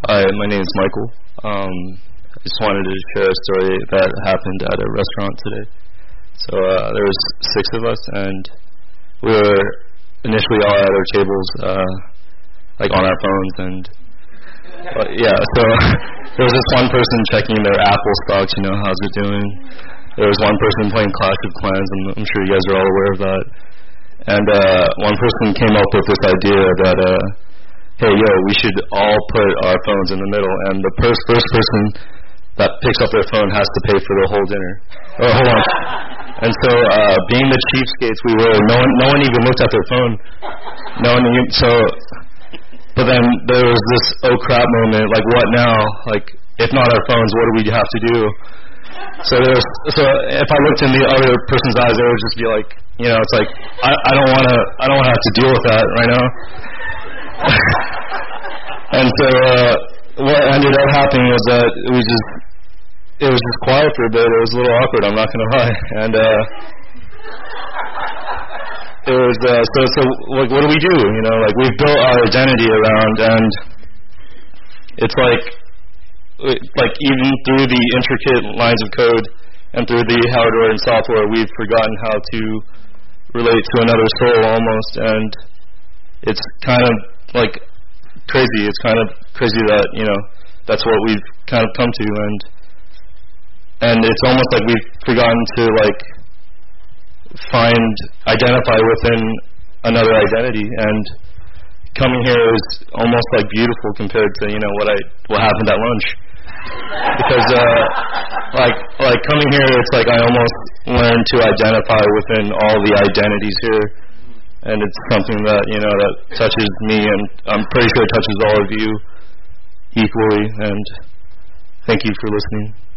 Hi, my name is Michael. I just wanted to share a story that happened at a restaurant today. So there was 6 of us, and we were initially all at our tables, like on our phones, and so there was this one person checking their Apple stocks, how's it doing? There was one person playing Clash of Clans, and I'm sure you guys are all aware of that. And one person came up with this idea that, hey, we should all put our phones in the middle, and the first person that picks up their phone has to pay for the whole dinner. Oh, hold on. And so, being the cheapskates we were, no one even looked at their phone. But then there was this oh crap moment, like what now? Like, if not our phones, what do we have to do? So if I looked in the other person's eyes, they would just be like, it's like I don't want to have to deal with that right now. And so what ended up happening was that it was just quiet for a bit. It was a little awkward, I'm not going to lie. And it was so like, what do we do? Like, we've built our identity around, and it's like even through the intricate lines of code and through the hardware and software, we've forgotten how to relate to another soul almost, and it's kind of like crazy. It's kind of crazy that that's what we've kind of come to, and it's almost like we've forgotten to identify within another identity, and coming here is almost like beautiful compared to what happened at lunch. Because like coming here, it's like I almost learned to identify within all the identities here, and it's something that that touches me, and I'm pretty sure it touches all of you equally. And thank you for listening.